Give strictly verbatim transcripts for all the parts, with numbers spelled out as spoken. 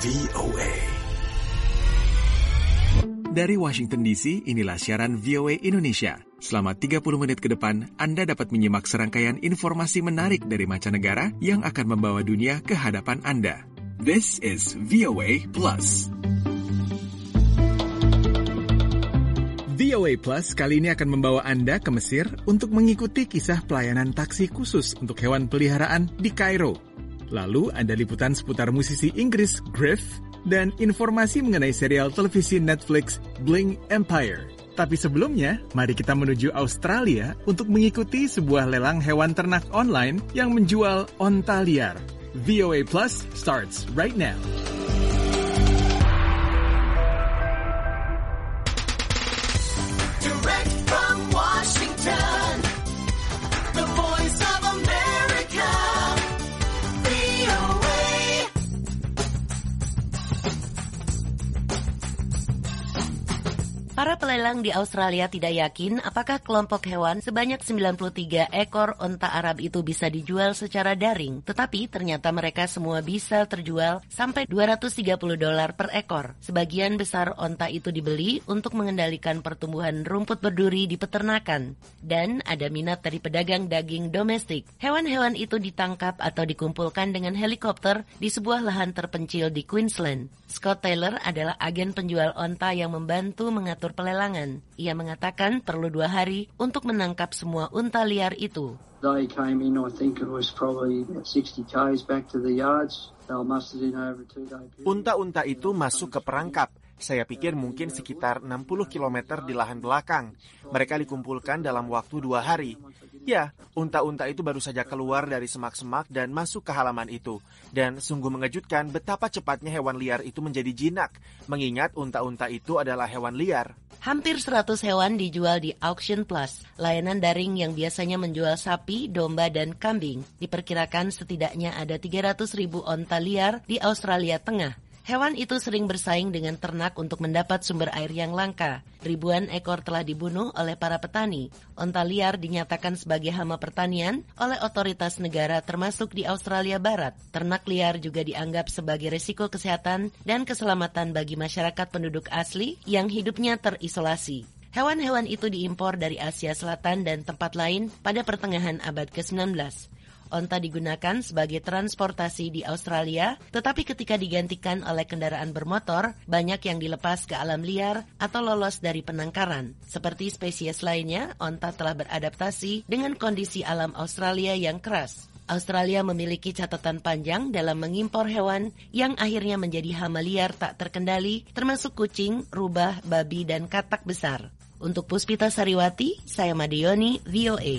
V O A. Dari Washington D C, inilah siaran V O A Indonesia. Selama tiga puluh menit ke depan, Anda dapat menyimak serangkaian informasi menarik dari mancanegara yang akan membawa dunia ke hadapan Anda. This is V O A Plus. V O A Plus kali ini akan membawa Anda ke Mesir untuk mengikuti kisah pelayanan taksi khusus untuk hewan peliharaan di Kairo. Lalu ada liputan seputar musisi Inggris Griff dan informasi mengenai serial televisi Netflix Bling Empire. Tapi sebelumnya, mari kita menuju Australia untuk mengikuti sebuah lelang hewan ternak online yang menjual onta liar. V O A Plus starts right now. Direct from Washington, the voice of America, V O A. Para pelelang di Australia tidak yakin apakah kelompok hewan sebanyak sembilan puluh tiga ekor onta Arab itu bisa dijual secara daring, tetapi ternyata mereka semua bisa terjual sampai dua ratus tiga puluh dolar per ekor. Sebagian besar onta itu dibeli untuk mengendalikan pertumbuhan rumput berduri di peternakan, dan ada minat dari pedagang daging domestik. Hewan-hewan itu ditangkap atau dikumpulkan dengan helikopter di sebuah lahan terpencil di Queensland. Scott Taylor adalah agen penjual onta yang membantu mengatur pelelangan. Ia mengatakan perlu dua hari untuk menangkap semua unta liar itu. They came in, I think it was probably about sixty kays back to the yards. They were mustered in over a two-day period. Unta-unta itu masuk ke perangkap. Saya pikir mungkin sekitar enam puluh kilometer di lahan belakang. Mereka dikumpulkan dalam waktu dua hari. Ya, unta-unta itu baru saja keluar dari semak-semak dan masuk ke halaman itu. Dan sungguh mengejutkan betapa cepatnya hewan liar itu menjadi jinak, mengingat unta-unta itu adalah hewan liar. Hampir seratus hewan dijual di Auction Plus, layanan daring yang biasanya menjual sapi, domba, dan kambing. Diperkirakan setidaknya ada tiga ratus ribu onta liar di Australia Tengah. Hewan itu sering bersaing dengan ternak untuk mendapat sumber air yang langka. Ribuan ekor telah dibunuh oleh para petani. Onta liar dinyatakan sebagai hama pertanian oleh otoritas negara termasuk di Australia Barat. Ternak liar juga dianggap sebagai risiko kesehatan dan keselamatan bagi masyarakat penduduk asli yang hidupnya terisolasi. Hewan-hewan itu diimpor dari Asia Selatan dan tempat lain pada pertengahan abad ke sembilan belas. Onta digunakan sebagai transportasi di Australia, tetapi ketika digantikan oleh kendaraan bermotor, banyak yang dilepas ke alam liar atau lolos dari penangkaran. Seperti spesies lainnya, onta telah beradaptasi dengan kondisi alam Australia yang keras. Australia memiliki catatan panjang dalam mengimpor hewan yang akhirnya menjadi hama liar tak terkendali, termasuk kucing, rubah, babi, dan katak besar. Untuk Puspita Sariwati, saya Madioni, V O A.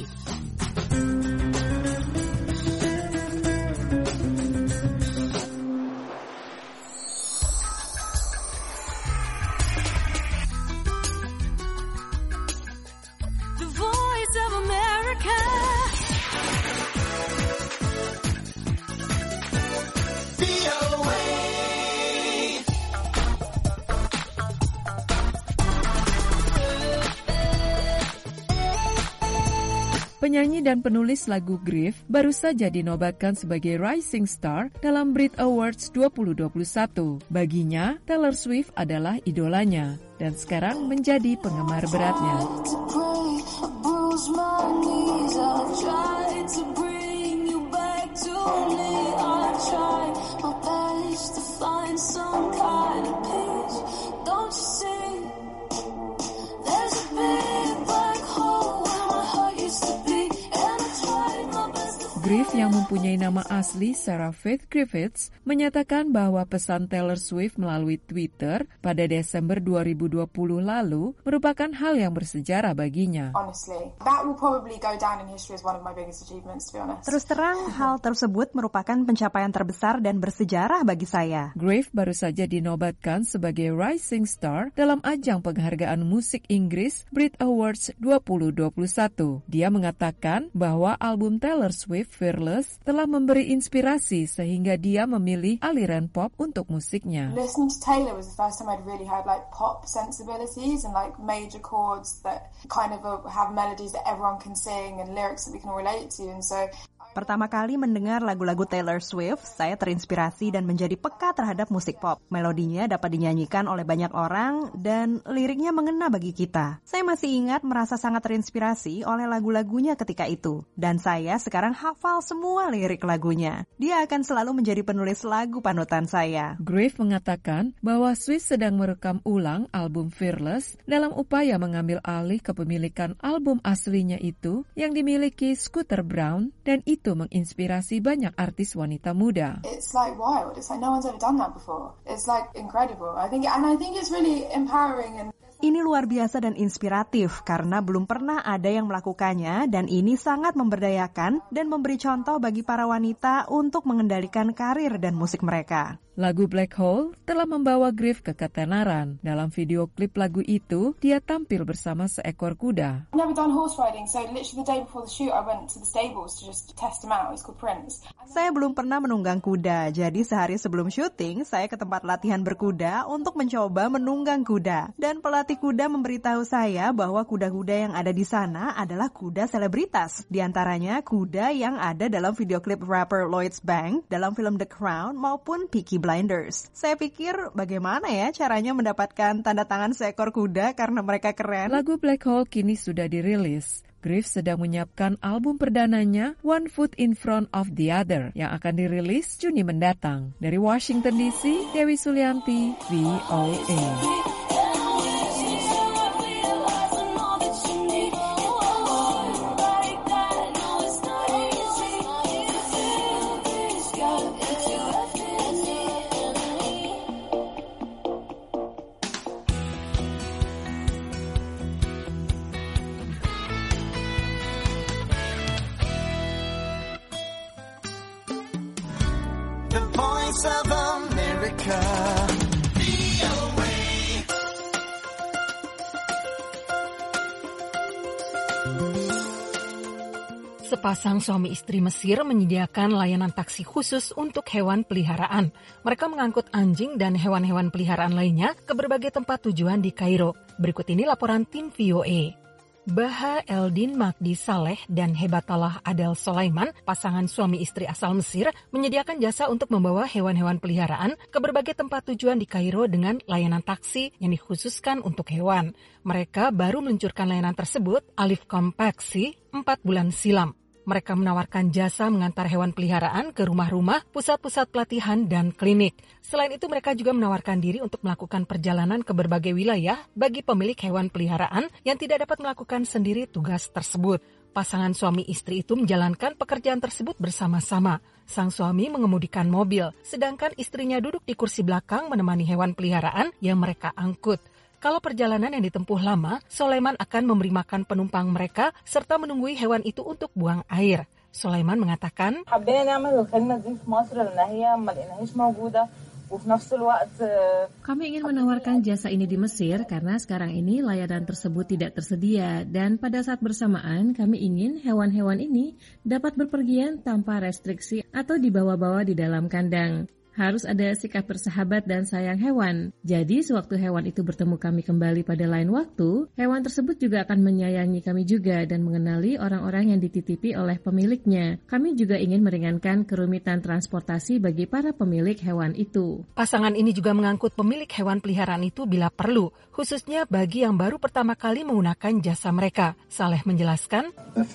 Penyanyi dan penulis lagu Griff baru saja dinobatkan sebagai Rising Star dalam Brit Awards dua ribu dua puluh satu. Baginya, Taylor Swift adalah idolanya dan sekarang menjadi penggemar beratnya. Griff yang mempunyai nama asli Sarah Faith Griffiths menyatakan bahwa pesan Taylor Swift melalui Twitter pada Desember dua ribu dua puluh lalu merupakan hal yang bersejarah baginya. Terus terang, hal tersebut merupakan pencapaian terbesar dan bersejarah bagi saya. Griff baru saja dinobatkan sebagai Rising Star dalam ajang penghargaan musik Inggris Brit Awards dua ribu dua puluh satu. Dia mengatakan bahwa album Taylor Swift Fearless telah memberi inspirasi sehingga dia memilih aliran pop untuk musiknya. Listening to Taylor was the first time I'd really had like pop sensibilities and like major chords that kind of have melodies that everyone can sing and lyrics that we can relate to, and so Pertama kali mendengar lagu-lagu Taylor Swift, saya terinspirasi dan menjadi peka terhadap musik pop. Melodinya dapat dinyanyikan oleh banyak orang dan liriknya mengena bagi kita. Saya masih ingat merasa sangat terinspirasi oleh lagu-lagunya ketika itu. Dan saya sekarang hafal semua lirik lagunya. Dia akan selalu menjadi penulis lagu panutan saya. Griff mengatakan bahwa Swift sedang merekam ulang album Fearless dalam upaya mengambil alih kepemilikan album aslinya itu yang dimiliki Scooter Braun, dan itu menginspirasi banyak artis wanita muda. It's like wild. It's like no one's ever done that before. It's like incredible. I think, and I think it's really empowering and Ini luar biasa dan inspiratif karena belum pernah ada yang melakukannya dan ini sangat memberdayakan dan memberi contoh bagi para wanita untuk mengendalikan karir dan musik mereka. Lagu Black Hole telah membawa Griff ke ketenaran. Dalam video klip lagu itu, dia tampil bersama seekor kuda. I've never done horse riding, so literally the day before the shoot I went to the stables to just test him out. It's called Prince. Saya belum pernah menunggang kuda, jadi sehari sebelum syuting, saya ke tempat latihan berkuda untuk mencoba menunggang kuda. Dan pelatih kuda memberitahu saya bahwa kuda-kuda yang ada di sana adalah kuda selebritas. Di antaranya kuda yang ada dalam video klip rapper Lloyd Banks, dalam film The Crown, maupun Peaky Blinders. Saya pikir bagaimana ya caranya mendapatkan tanda tangan seekor kuda karena mereka keren. Lagu Black Hole kini sudah dirilis. Griff sedang menyiapkan album perdananya One Foot in Front of the Other yang akan dirilis Juni mendatang. Dari Washington D C, Dewi Sulianti, V O A. The Voice of America. V O A. Sepasang suami istri Mesir menyediakan layanan taksi khusus untuk hewan peliharaan. Mereka mengangkut anjing dan hewan-hewan peliharaan lainnya ke berbagai tempat tujuan di Kairo. Berikut ini laporan tim V O A. Baha Eldin Magdi Saleh dan Hebatallah Adel Sulaiman, pasangan suami istri asal Mesir, menyediakan jasa untuk membawa hewan-hewan peliharaan ke berbagai tempat tujuan di Kairo dengan layanan taksi yang dikhususkan untuk hewan. Mereka baru meluncurkan layanan tersebut, Alif Kompaksi, empat bulan silam. Mereka menawarkan jasa mengantar hewan peliharaan ke rumah-rumah, pusat-pusat pelatihan, dan klinik. Selain itu, mereka juga menawarkan diri untuk melakukan perjalanan ke berbagai wilayah bagi pemilik hewan peliharaan yang tidak dapat melakukan sendiri tugas tersebut. Pasangan suami istri itu menjalankan pekerjaan tersebut bersama-sama. Sang suami mengemudikan mobil, sedangkan istrinya duduk di kursi belakang menemani hewan peliharaan yang mereka angkut. Kalau perjalanan yang ditempuh lama, Sulaiman akan memberi makan penumpang mereka serta menunggui hewan itu untuk buang air. Sulaiman mengatakan, kami ingin menawarkan jasa ini di Mesir karena sekarang ini layanan tersebut tidak tersedia dan pada saat bersamaan kami ingin hewan-hewan ini dapat berpergian tanpa restriksi atau dibawa-bawa di dalam kandang. Harus ada sikap bersahabat dan sayang hewan. Jadi sewaktu hewan itu bertemu kami kembali pada lain waktu, hewan tersebut juga akan menyayangi kami juga dan mengenali orang-orang yang dititipi oleh pemiliknya. Kami juga ingin meringankan kerumitan transportasi bagi para pemilik hewan itu. Pasangan ini juga mengangkut pemilik hewan peliharaan itu bila perlu, khususnya bagi yang baru pertama kali menggunakan jasa mereka. Saleh menjelaskan,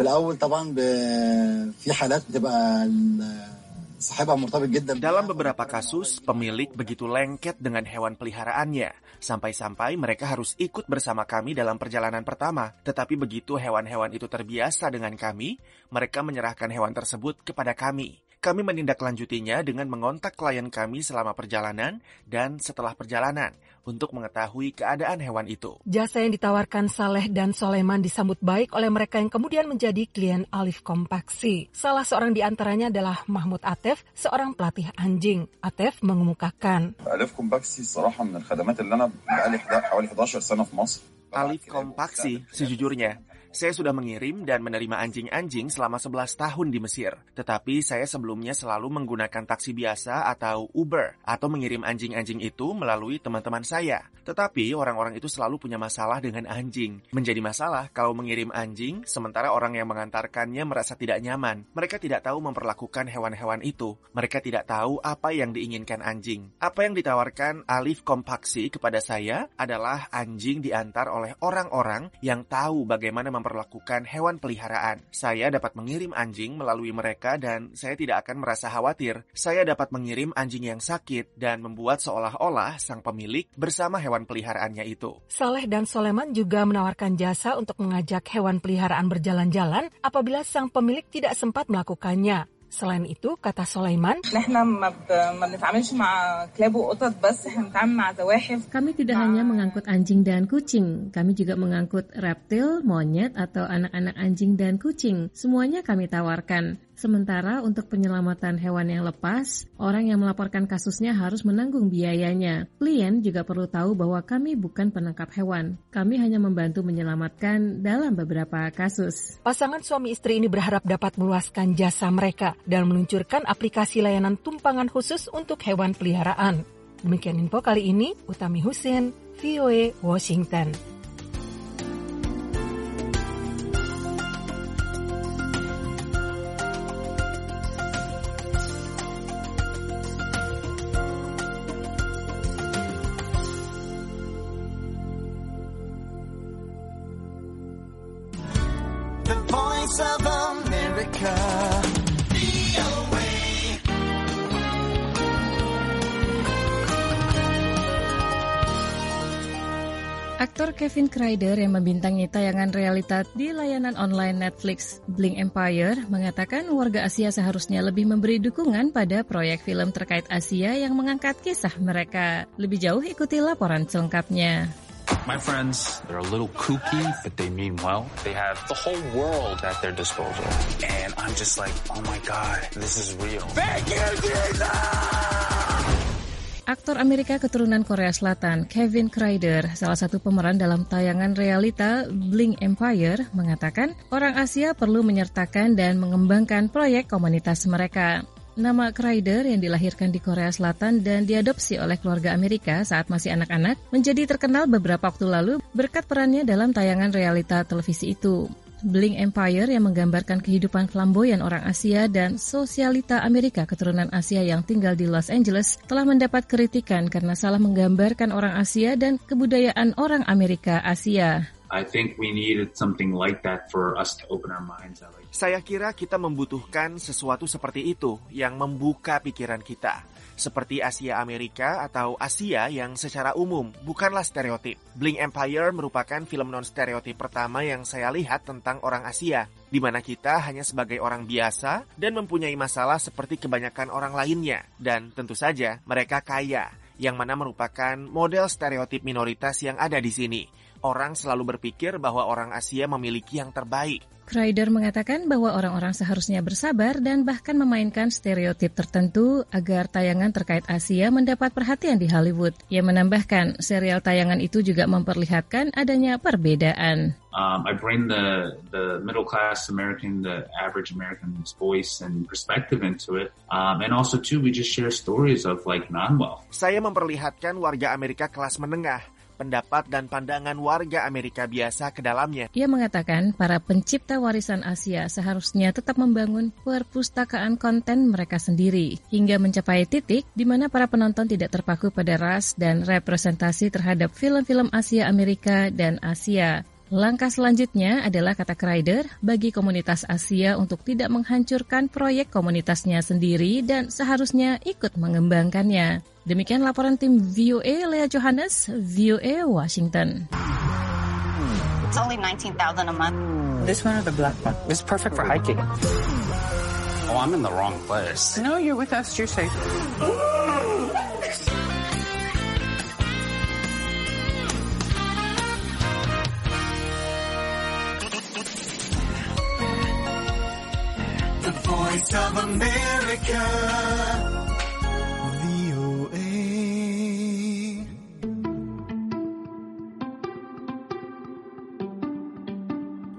dalam beberapa kasus, pemilik begitu lengket dengan hewan peliharaannya, sampai-sampai mereka harus ikut bersama kami dalam perjalanan pertama. Tetapi begitu hewan-hewan itu terbiasa dengan kami, mereka menyerahkan hewan tersebut kepada kami. Kami menindaklanjutinya dengan mengontak klien kami selama perjalanan dan setelah perjalanan untuk mengetahui keadaan hewan itu. Jasa yang ditawarkan Saleh dan Sulaiman disambut baik oleh mereka yang kemudian menjadi klien Alif Kompaksi. Salah seorang di antaranya adalah Mahmud Atef, seorang pelatih anjing. Atef mengemukakan, Alif Kompaksi صراحة من الخدمات اللي أنا بقالي حوالي sebelas سنة في مصر. Alif Kompaksi, sejujurnya, Saya sudah mengirim dan menerima anjing-anjing selama sebelas tahun di Mesir. Tetapi saya sebelumnya selalu menggunakan taksi biasa atau Uber, atau mengirim anjing-anjing itu melalui teman-teman saya. Tetapi orang-orang itu selalu punya masalah dengan anjing. Menjadi masalah kalau mengirim anjing, sementara orang yang mengantarkannya merasa tidak nyaman. Mereka tidak tahu memperlakukan hewan-hewan itu. Mereka tidak tahu apa yang diinginkan anjing. Apa yang ditawarkan Alif Kompaksi kepada saya adalah anjing diantar oleh orang-orang yang tahu bagaimana memperlakukan hewan peliharaan. Saya dapat mengirim anjing melalui mereka dan saya tidak akan merasa khawatir. Saya dapat mengirim anjing yang sakit dan membuat seolah-olah sang pemilik bersama hewan peliharaannya itu. Saleh dan Soleman juga menawarkan jasa untuk mengajak hewan peliharaan berjalan-jalan apabila sang pemilik tidak sempat melakukannya. Selain itu, kata Sulaiman, kami tidak hanya mengangkut anjing dan kucing, kami juga mengangkut reptil, monyet, atau anak-anak anjing dan kucing. Semuanya kami tawarkan. Sementara untuk penyelamatan hewan yang lepas, orang yang melaporkan kasusnya harus menanggung biayanya. Klien juga perlu tahu bahwa kami bukan penangkap hewan. Kami hanya membantu menyelamatkan dalam beberapa kasus. Pasangan suami istri ini berharap dapat meluaskan jasa mereka dan meluncurkan aplikasi layanan tumpangan khusus untuk hewan peliharaan. Demikian info kali ini, Utami Husin, V O A Washington. The Voice of America. Aktor Kevin Crader yang membintangi tayangan realita di layanan online Netflix Bling Empire mengatakan warga Asia seharusnya lebih memberi dukungan pada proyek film terkait Asia yang mengangkat kisah mereka. Lebih jauh ikuti laporan selengkapnya. My friends, they're a little kooky, but they mean well. They have the whole world at their disposal. And I'm just like, oh my God, this is real. Thank you, Jesus! Aktor Amerika keturunan Korea Selatan, Kevin Crader, salah satu pemeran dalam tayangan realita Bling Empire, mengatakan orang Asia perlu menyertakan dan mengembangkan proyek komunitas mereka. Nama Crader yang dilahirkan di Korea Selatan dan diadopsi oleh keluarga Amerika saat masih anak-anak menjadi terkenal beberapa waktu lalu berkat perannya dalam tayangan realita televisi itu. Bling Empire yang menggambarkan kehidupan flamboyan orang Asia dan sosialita Amerika keturunan Asia yang tinggal di Los Angeles telah mendapat kritikan karena salah menggambarkan orang Asia dan kebudayaan orang Amerika Asia. I think we needed something like that for us to open our minds. Saya kira kita membutuhkan sesuatu seperti itu yang membuka pikiran kita. Seperti Asia Amerika atau Asia yang secara umum bukanlah stereotip. Bling Empire merupakan film non-stereotip pertama yang saya lihat tentang orang Asia, di mana kita hanya sebagai orang biasa dan mempunyai masalah seperti kebanyakan orang lainnya. Dan tentu saja mereka kaya, yang mana merupakan model stereotip minoritas yang ada di sini. Orang selalu berpikir bahwa orang Asia memiliki yang terbaik. Crader mengatakan bahwa orang-orang seharusnya bersabar dan bahkan memainkan stereotip tertentu agar tayangan terkait Asia mendapat perhatian di Hollywood. Ia menambahkan, serial tayangan itu juga memperlihatkan adanya perbedaan. Um, I bring the the middle class American, the average American's voice and perspective into it, um, and also too we just share stories of like non-wealth. Saya memperlihatkan warga Amerika kelas menengah, pendapat dan pandangan warga Amerika biasa ke dalamnya. Ia mengatakan para pencipta warisan Asia seharusnya tetap membangun perpustakaan konten mereka sendiri hingga mencapai titik di mana para penonton tidak terpaku pada ras dan representasi terhadap film-film Asia Amerika dan Asia. Langkah selanjutnya adalah, kata Crader, bagi komunitas Asia untuk tidak menghancurkan proyek komunitasnya sendiri dan seharusnya ikut mengembangkannya. Demikian laporan tim V O A, Lea Johannes, V O A Washington. It's only nineteen thousand a month. This one or the black one? It's perfect for hiking. Oh, I'm in the wrong place. No, you're with us. You're safe. The Voice of America. V O A.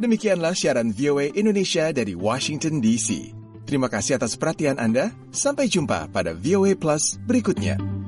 Demikianlah siaran V O A Indonesia dari Washington D C. Terima kasih atas perhatian Anda. Sampai jumpa pada V O A Plus berikutnya.